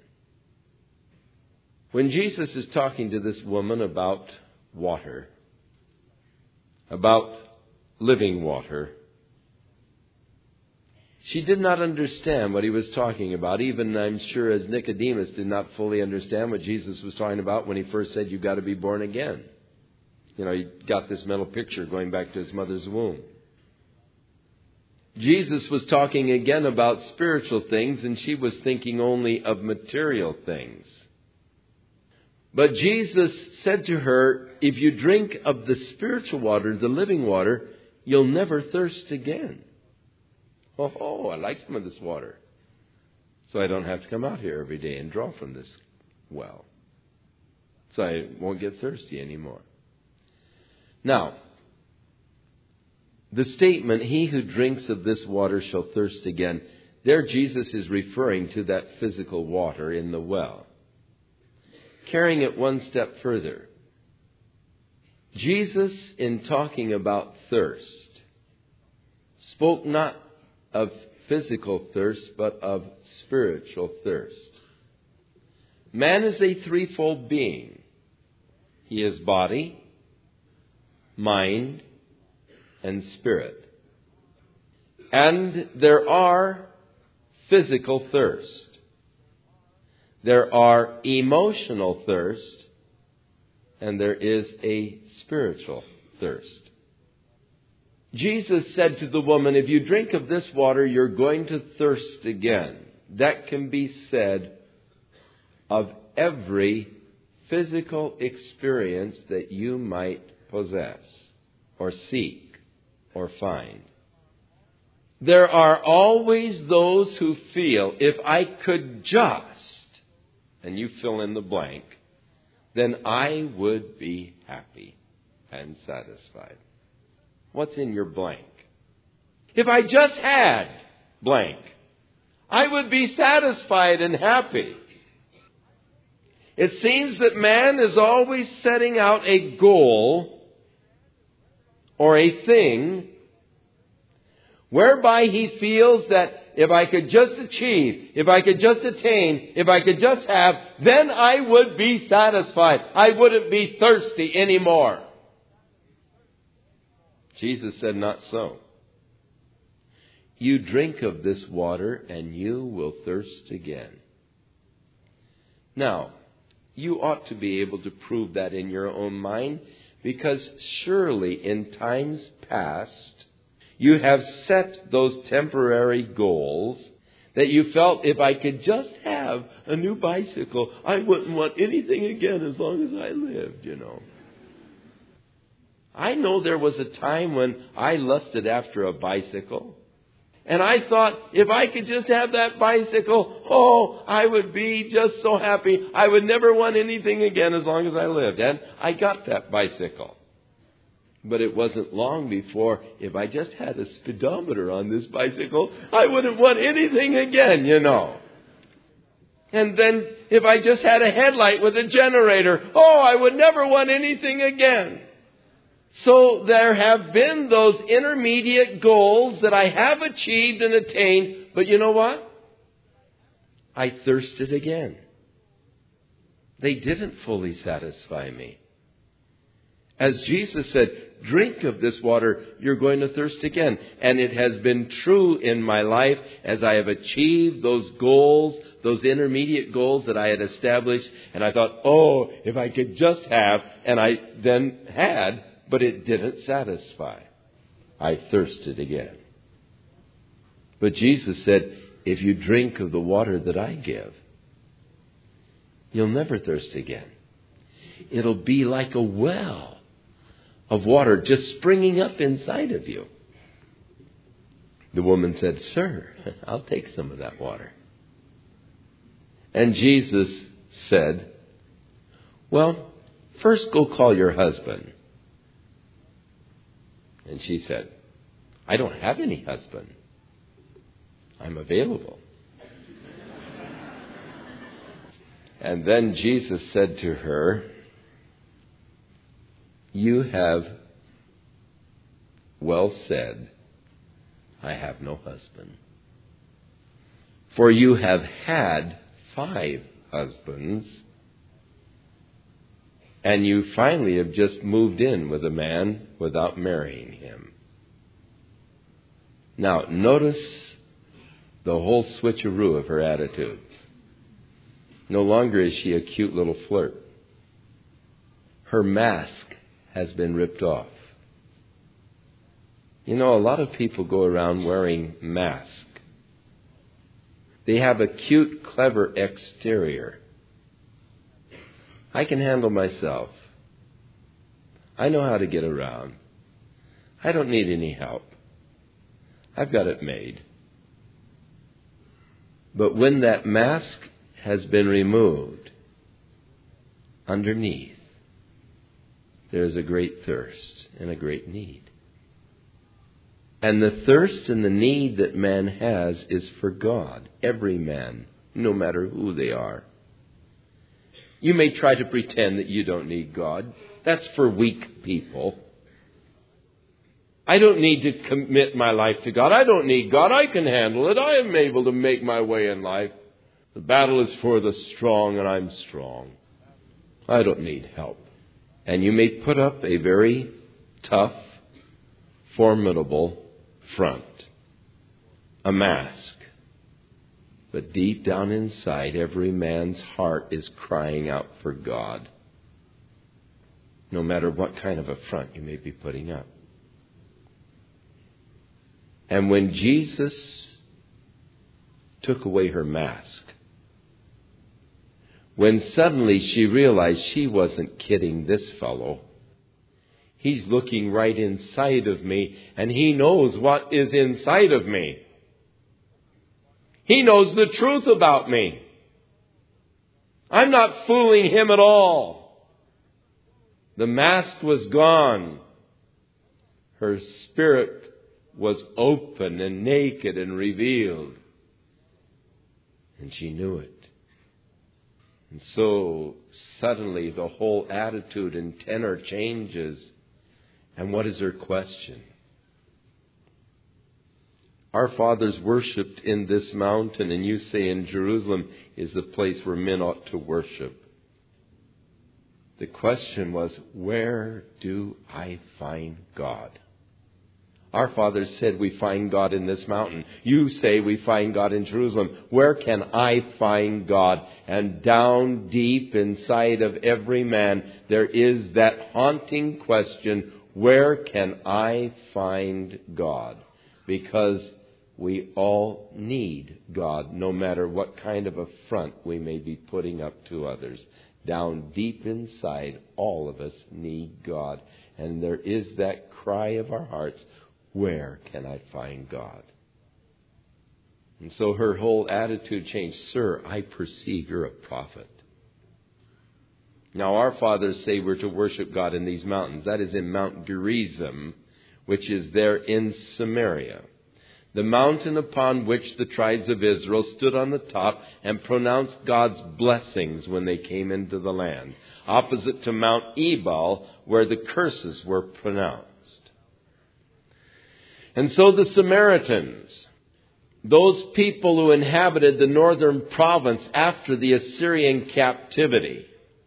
Speaker 1: When Jesus is talking to this woman about water, about living water, she did not understand what he was talking about. Even, I'm sure, as Nicodemus did not fully understand what Jesus was talking about when he first said, "You've got to be born again." You know, he got this mental picture going back to his mother's womb. Jesus was talking again about spiritual things, and she was thinking only of material things. But Jesus said to her, if you drink of the spiritual water, the living water, you'll never thirst again. Oh, I like some of this water. So I don't have to come out here every day and draw from this well. So I won't get thirsty anymore. Now, the statement, "He who drinks of this water shall thirst again," there Jesus is referring to that physical water in the well. Carrying it one step further, Jesus, in talking about thirst, spoke not of physical thirst, but of spiritual thirst. Man is a threefold being. He is body, mind, and spirit. And there are physical thirst. There are emotional thirst, and there is a spiritual thirst. Jesus said to the woman, if you drink of this water, you're going to thirst again. That can be said of every physical experience that you might possess, or seek, or find. There are always those who feel, if I could just, and you fill in the blank, then I would be happy and satisfied. What's in your blank? If I just had blank, I would be satisfied and happy. It seems that man is always setting out a goal or a thing whereby he feels that if I could just achieve, if I could just attain, if I could just have, then I would be satisfied. I wouldn't be thirsty anymore. Jesus said, not so. You drink of this water and you will thirst again. Now, you ought to be able to prove that in your own mind, because surely in times past, you have set those temporary goals that you felt, if I could just have a new bicycle, I wouldn't want anything again as long as I lived, you know. I know there was a time when I lusted after a bicycle. And I thought, if I could just have that bicycle, I would be just so happy. I would never want anything again as long as I lived. And I got that bicycle. But it wasn't long before, if I just had a speedometer on this bicycle, I wouldn't want anything again, you know. And then if I just had a headlight with a generator, I would never want anything again. So there have been those intermediate goals that I have achieved and attained. But you know what? I thirsted again. They didn't fully satisfy me. As Jesus said, drink of this water, you're going to thirst again. And it has been true in my life as I have achieved those goals, those intermediate goals that I had established. And I thought, if I could just have, and I then had, but it didn't satisfy. I thirsted again. But Jesus said, if you drink of the water that I give, you'll never thirst again. It'll be like a well of water just springing up inside of you. The woman said, Sir, I'll take some of that water. And Jesus said, well, first go call your husband. And she said, I don't have any husband. I'm available. And then Jesus said to her, you have well said, I have no husband. For you have had 5 husbands, and you finally have just moved in with a man without marrying him. Now, notice the whole switcheroo of her attitude. No longer is she a cute little flirt. Her mask has been ripped off. You know, a lot of people go around wearing masks. They have a cute, clever exterior. I can handle myself. I know how to get around. I don't need any help. I've got it made. But when that mask has been removed, underneath, there's a great thirst and a great need. And the thirst and the need that man has is for God. Every man, no matter who they are. You may try to pretend that you don't need God. That's for weak people. I don't need to commit my life to God. I don't need God. I can handle it. I am able to make my way in life. The battle is for the strong, and I'm strong. I don't need help. And you may put up a very tough, formidable front, a mask. But deep down inside, every man's heart is crying out for God, no matter what kind of a front you may be putting up. And when Jesus took away her mask, when suddenly she realized she wasn't kidding this fellow, he's looking right inside of me, and he knows what is inside of me. He knows the truth about me. I'm not fooling him at all. The mask was gone. Her spirit was open and naked and revealed. And she knew it. And so suddenly the whole attitude and tenor changes. And what is her question? Our fathers worshipped in this mountain, and you say in Jerusalem is the place where men ought to worship. The question was, where do I find God? Our fathers said we find God in this mountain. You say we find God in Jerusalem. Where can I find God? And down deep inside of every man, there is that haunting question, where can I find God? Because we all need God, no matter what kind of a front we may be putting up to others. Down deep inside, all of us need God. And there is that cry of our hearts, where can I find God? And so her whole attitude changed. Sir, I perceive you're a prophet. Now our fathers say we're to worship God in these mountains. That is in Mount Gerizim, which is there in Samaria. The mountain upon which the tribes of Israel stood on the top and pronounced God's blessings when they came into the land. Opposite to Mount Ebal, where the curses were pronounced. And so the Samaritans, those people who inhabited the northern province after the Assyrian captivity,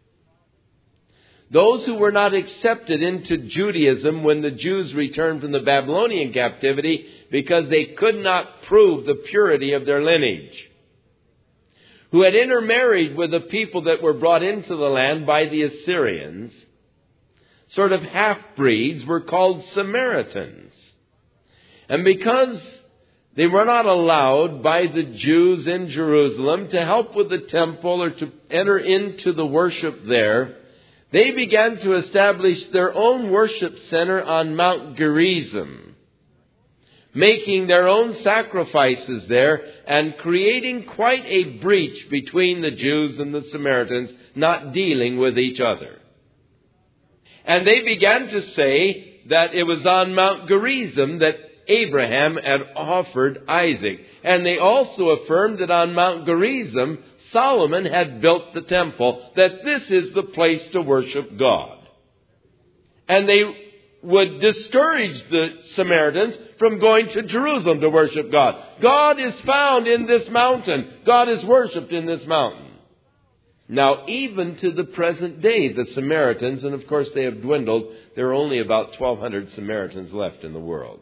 Speaker 1: those who were not accepted into Judaism when the Jews returned from the Babylonian captivity because they could not prove the purity of their lineage, who had intermarried with the people that were brought into the land by the Assyrians, sort of half-breeds, were called Samaritans. And because they were not allowed by the Jews in Jerusalem to help with the temple or to enter into the worship there, they began to establish their own worship center on Mount Gerizim, making their own sacrifices there and creating quite a breach between the Jews and the Samaritans, not dealing with each other. And they began to say that it was on Mount Gerizim that Abraham had offered Isaac. And they also affirmed that on Mount Gerizim, Solomon had built the temple, that this is the place to worship God. And they would discourage the Samaritans from going to Jerusalem to worship God. God is found in this mountain. God is worshipped in this mountain. Now, even to the present day, the Samaritans, and of course they have dwindled, there are only about 1,200 Samaritans left in the world.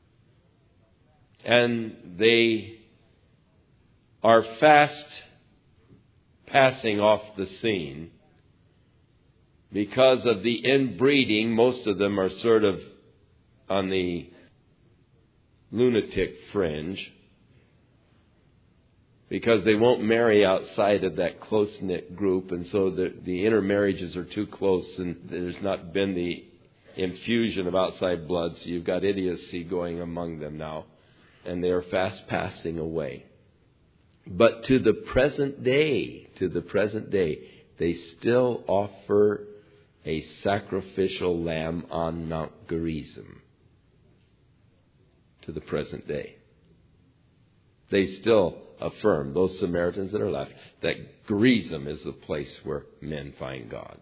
Speaker 1: And they are fast passing off the scene because of the inbreeding. Most of them are sort of on the lunatic fringe, because they won't marry outside of that close-knit group, and so the intermarriages are too close, and there's not been the infusion of outside blood, so you've got idiocy going among them now, and they are fast passing away. But to the present day, they still offer a sacrificial lamb on Mount Gerizim. To the present day. They still affirm, those Samaritans that are left, that Gerizim is the place where men find God.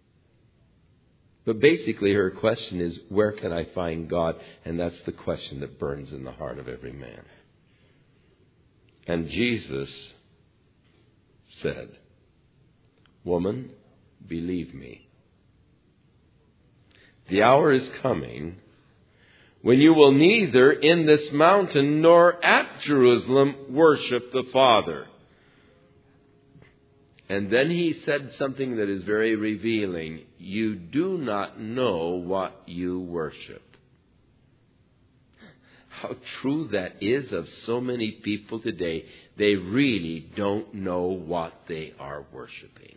Speaker 1: But basically her question is, where can I find God? And that's the question that burns in the heart of every man. And Jesus said, "Woman, believe me. The hour is coming when you will neither in this mountain nor at Jerusalem worship the Father." And then he said something that is very revealing. You do not know what you worship. How true that is of so many people today. They really don't know what they are worshiping.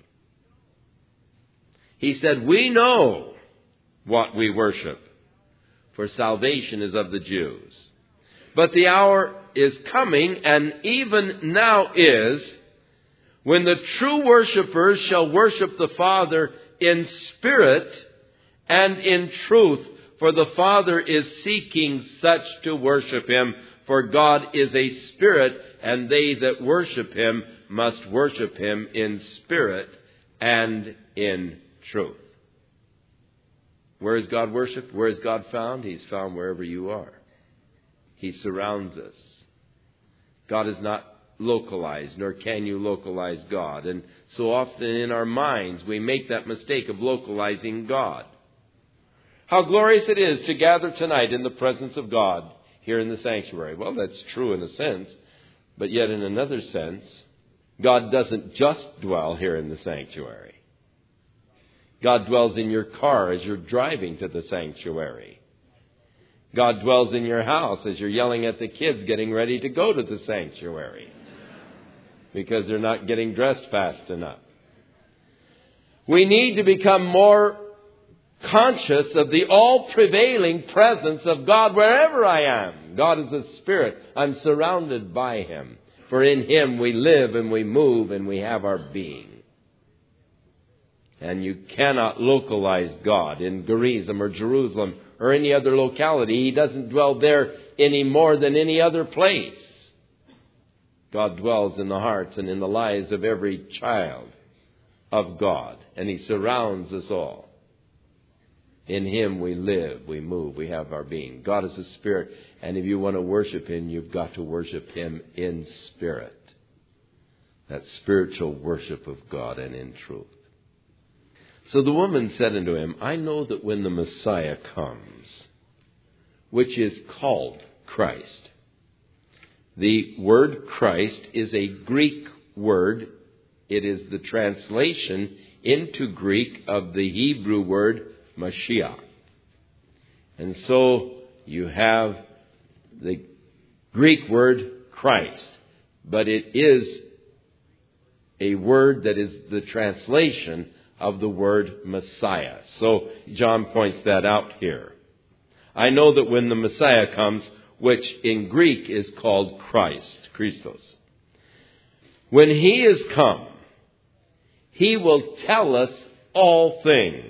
Speaker 1: He said, we know what we worship, for salvation is of the Jews. But the hour is coming, and even now is, when the true worshipers shall worship the Father in spirit and in truth. For the Father is seeking such to worship Him. For God is a spirit, and they that worship Him must worship Him in spirit and in truth. Where is God worshipped? Where is God found? He's found wherever you are. He surrounds us. God is not localized, nor can you localize God. And so often in our minds we make that mistake of localizing God. How glorious it is to gather tonight in the presence of God here in the sanctuary. Well, that's true in a sense, but yet in another sense, God doesn't just dwell here in the sanctuary. God dwells in your car as you're driving to the sanctuary. God dwells in your house as you're yelling at the kids getting ready to go to the sanctuary because they're not getting dressed fast enough. We need to become more conscious of the all-prevailing presence of God wherever I am. God is a spirit. I'm surrounded by Him. For in Him we live and we move and we have our being. And you cannot localize God in Gerizim or Jerusalem or any other locality. He doesn't dwell there any more than any other place. God dwells in the hearts and in the lives of every child of God. And He surrounds us all. In Him we live, we move, we have our being. God is a spirit, and if you want to worship Him, you've got to worship Him in spirit. That spiritual worship of God and in truth. So the woman said unto him, I know that when the Messiah comes, which is called Christ. The word Christ is a Greek word. It is the translation into Greek of the Hebrew word Mashiach. And so you have the Greek word Christ, but it is a word that is the translation of the word Messiah. So John points that out here. I know that when the Messiah comes, which in Greek is called Christ, Christos, when He is come, He will tell us all things.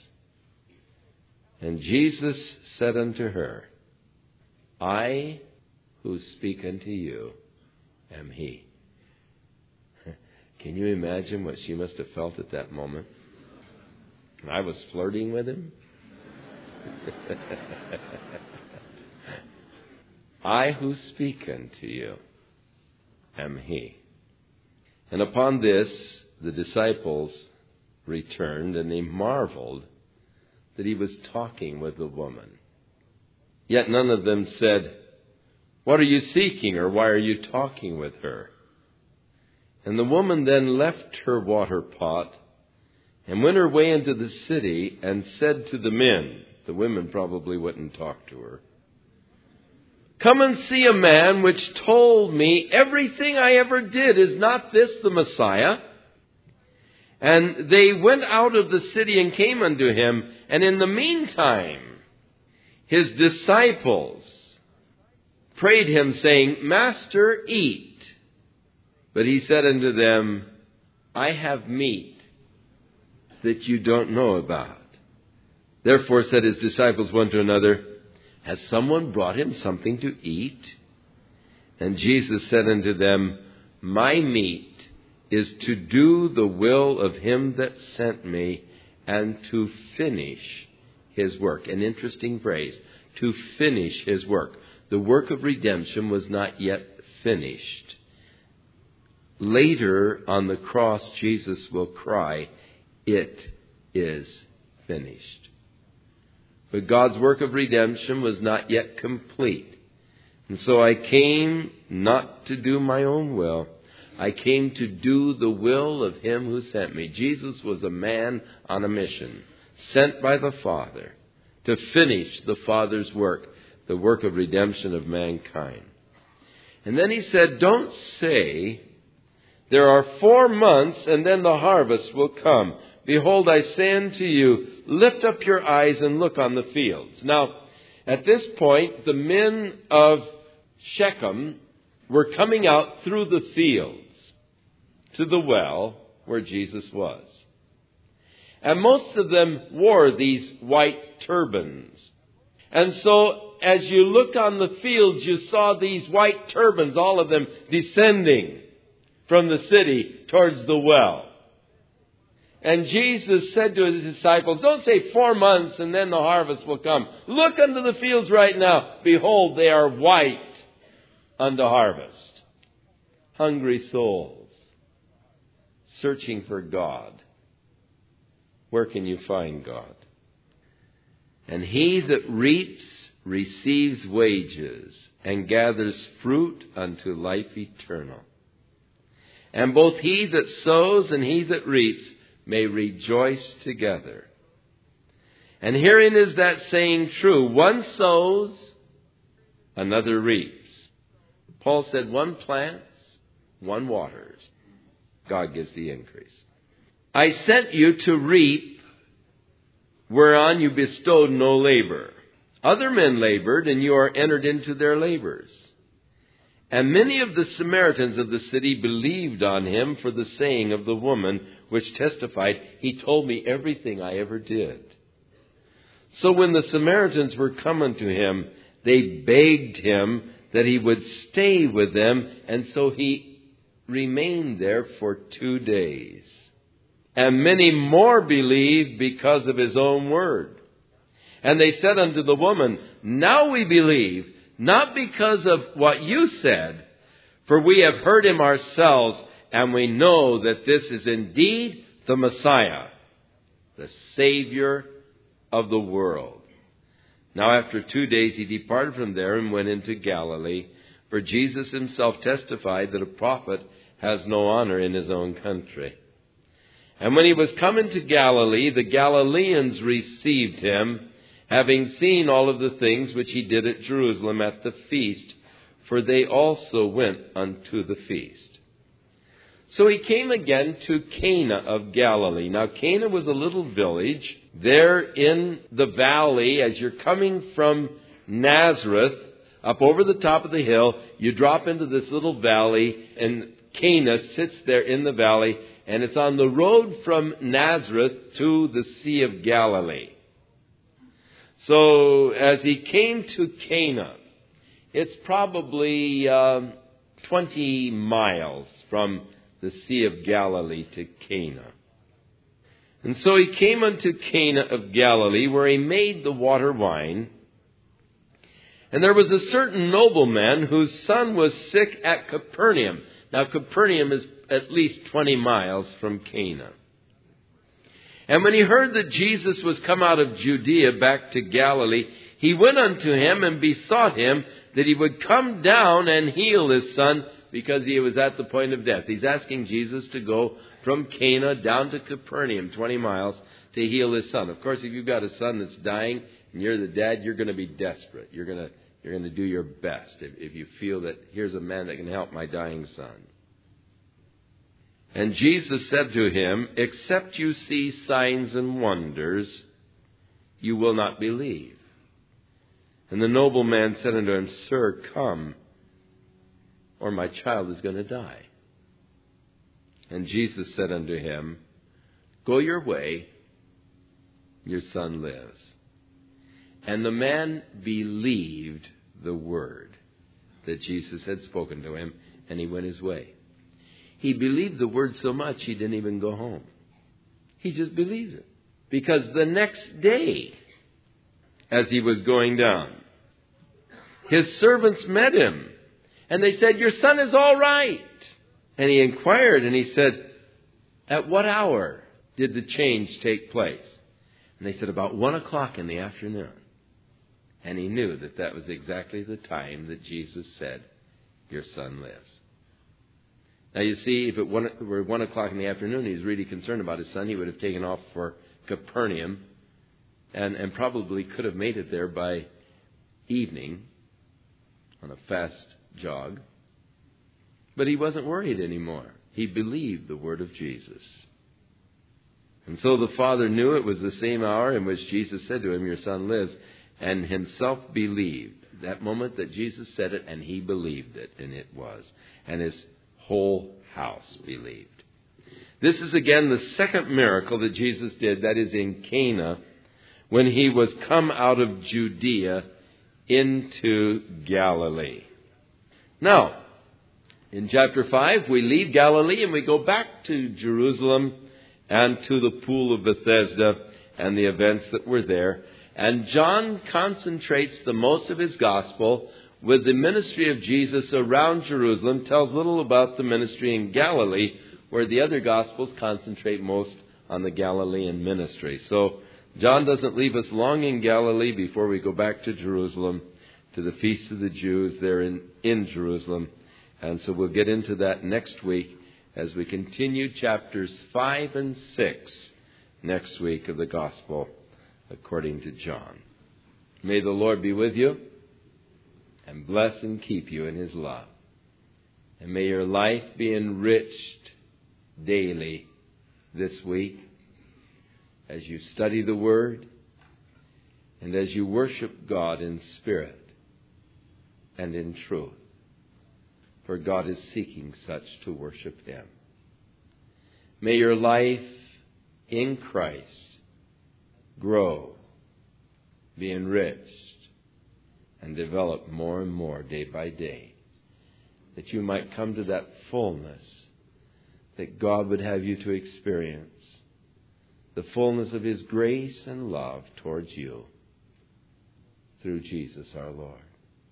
Speaker 1: And Jesus said unto her, I who speak unto you am He. Can you imagine what she must have felt at that moment? I was flirting with Him? I who speak unto you am he. And upon this the disciples returned, and they marveled that he was talking with the woman. Yet none of them said, "What are you seeking?" or "Why are you talking with her?" And the woman then left her water pot and went her way into the city and said to the men, the women probably wouldn't talk to her, "Come and see a man which told me everything I ever did. Is not this the Messiah?" And they went out of the city and came unto him. And in the meantime, his disciples prayed him, saying, "Master, eat." But he said unto them, "I have meat that you don't know about." Therefore said his disciples one to another, "Has someone brought him something to eat?" And Jesus said unto them, "My meat is to do the will of him that sent me, and to finish his work." An interesting phrase, to finish his work. The work of redemption was not yet finished. Later on the cross, Jesus will cry, "It is finished." But God's work of redemption was not yet complete. And so I came not to do my own will. I came to do the will of him who sent me. Jesus was a man on a mission, sent by the Father to finish the Father's work, the work of redemption of mankind. And then he said, "Don't say, 'There are 4 months and then the harvest will come.' Behold, I say unto you, lift up your eyes and look on the fields." Now, at this point, the men of Shechem were coming out through the fields to the well where Jesus was. And most of them wore these white turbans. And so as you look on the fields, you saw these white turbans, all of them descending from the city towards the well. And Jesus said to his disciples, "Don't say 4 months and then the harvest will come. Look unto the fields right now. Behold, they are white unto harvest." Hungry souls searching for God. Where can you find God? "And he that reaps receives wages, and gathers fruit unto life eternal. And both he that sows and he that reaps may rejoice together. And herein is that saying true, one sows, another reaps." Paul said, one plants, one waters. God gives the increase. "I sent you to reap whereon you bestowed no labor. Other men labored, and you are entered into their labors. And many of the Samaritans of the city believed on him for the saying of the woman, which testified, 'He told me everything I ever did.' So when the Samaritans were come unto him, they begged him that he would stay with them, and so he remained there for 2 days. And many more believed because of his own word. And they said unto the woman, 'Now we believe, not because of what you said, for we have heard him ourselves, and we know that this is indeed the Messiah, the Savior of the world.' Now after 2 days he departed from there and went into Galilee, for Jesus himself testified that a prophet has no honor in his own country. And when he was come into Galilee, the Galileans received him, having seen all of the things which he did at Jerusalem at the feast, for they also went unto the feast. So he came again to Cana of Galilee. Now Cana was a little village there in the valley. As you're coming from Nazareth, up over the top of the hill, you drop into this little valley, and Cana sits there in the valley, and it's on the road from Nazareth to the Sea of Galilee. So as he came to Cana, it's probably 20 miles from the Sea of Galilee to Cana. And so he came unto Cana of Galilee, where he made the water wine. And there was a certain nobleman whose son was sick at Capernaum. Now Capernaum is at least 20 miles from Cana. And when he heard that Jesus was come out of Judea back to Galilee, he went unto him and besought him that he would come down and heal his son, because he was at the point of death. He's asking Jesus to go from Cana down to Capernaum, 20 miles, to heal his son. Of course, if you've got a son that's dying and you're the dad, you're going to be desperate. You're going to do your best if you feel that here's a man that can help my dying son. And Jesus said to him, except you see signs and wonders, you will not believe. And the nobleman said unto him, Sir, come, or my child is going to die. And Jesus said unto him, Go your way, your son lives. And the man believed the word that Jesus had spoken to him, and he went his way. He believed the word so much he didn't even go home. He just believed it. Because the next day, as he was going down, his servants met him. And they said, Your son is all right. And he inquired and he said, At what hour did the change take place? And they said, About 1 o'clock in the afternoon. And he knew that that was exactly the time that Jesus said, Your son lives. Now you see, if it were 1 o'clock in the afternoon, he's really concerned about his son, he would have taken off for Capernaum and probably could have made it there by evening on a fast jog. But he wasn't worried anymore. He believed the word of Jesus. And so the father knew it was the same hour in which Jesus said to him, Your son lives, and himself believed. That moment that Jesus said it, and he believed it, and it was. And his whole house believed. This is again the second miracle that Jesus did, that is in Cana, when he was come out of Judea into Galilee. Now, in chapter 5, we leave Galilee and we go back to Jerusalem and to the pool of Bethesda and the events that were there. And John concentrates the most of his gospel with the ministry of Jesus around Jerusalem, tells little about the ministry in Galilee, where the other gospels concentrate most on the Galilean ministry. So John doesn't leave us long in Galilee before we go back to Jerusalem, to the Feast of the Jews there in Jerusalem. And so we'll get into that next week as we continue chapters 5 and 6 next week of the Gospel according to John. May the Lord be with you and bless and keep you in His love. And may your life be enriched daily this week as you study the Word and as you worship God in spirit and in truth. For God is seeking such to worship Him. May your life in Christ grow, be enriched, and develop more and more day by day, that you might come to that fullness that God would have you to experience, the fullness of His grace and love towards you through Jesus our Lord.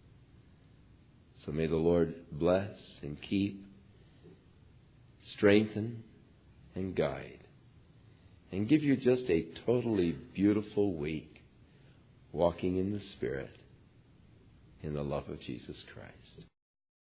Speaker 1: So may the Lord bless and keep, strengthen and guide, and give you just a totally beautiful week walking in the Spirit in the love of Jesus Christ.